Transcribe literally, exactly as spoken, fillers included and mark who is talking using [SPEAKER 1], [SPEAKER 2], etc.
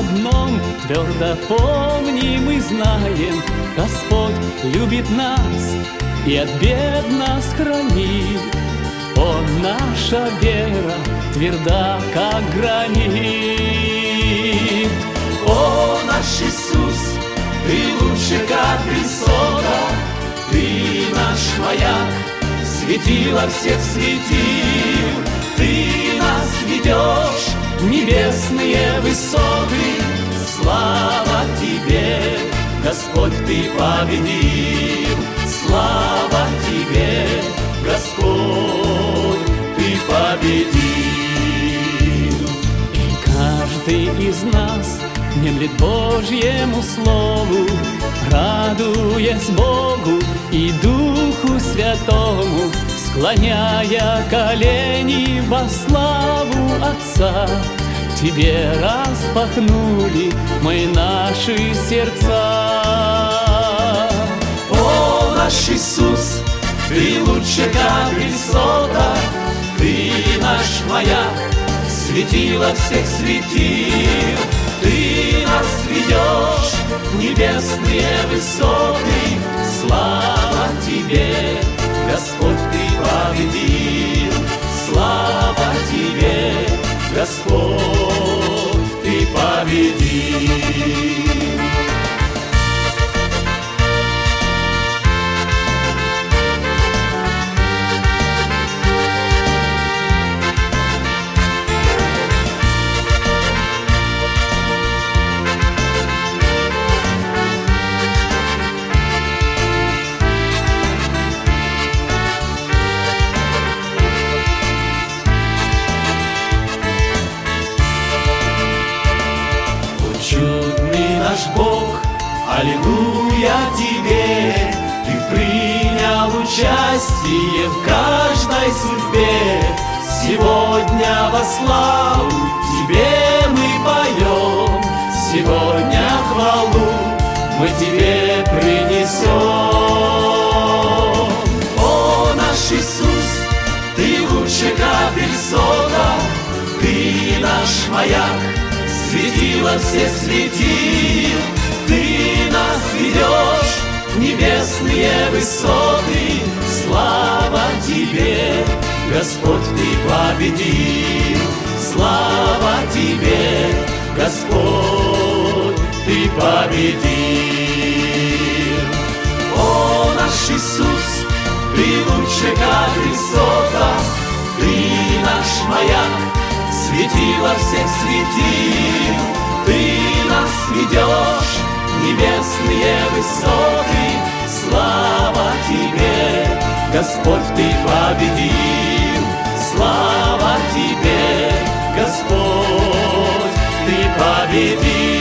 [SPEAKER 1] одном твердо помним и знаем: Господь любит нас и от бед нас хранит. О, наша вера тверда, как гранит.
[SPEAKER 2] О, наш Иисус, Ты лучше, как высоко, Ты наш маяк, светило всех светил. Ты нас ведешь в небесные высоты. Слава Тебе, Господь, Ты победил. Слава Тебе, Господь, Ты победил.
[SPEAKER 1] И каждый из нас внемлет Божьему Слову, радуясь Богу и Духу Святому, склоняя колени во славу Отца. Тебе распахнули мы наши сердца.
[SPEAKER 2] О, наш Иисус, Ты лучше, как высоко, Ты наш маяк, светило всех светил. Ты нас ведешь в небесные высоты. Слава Тебе, Господь, Ты победил. Слава Тебе, Господь, Ты победил. Чудный наш Бог, аллилуйя Тебе, Ты принял участие в каждой судьбе. Сегодня во славу Тебе мы поем, сегодня хвалу мы Тебе принесем. О, наш Иисус, Ты лучше, как высоко, Ты наш маяк, светило всех светил. Ты нас ведешь в небесные высоты. Слава Тебе, Господь, Ты победил. Слава Тебе, Господь, Ты победил. О, наш Иисус, Ты лучше, как высоко, Ты наш маяк, светило всех светил. Ты нас ведешь в небесные высоты. Слава Тебе, Господь, Ты победил. Слава Тебе, Господь, Ты победил.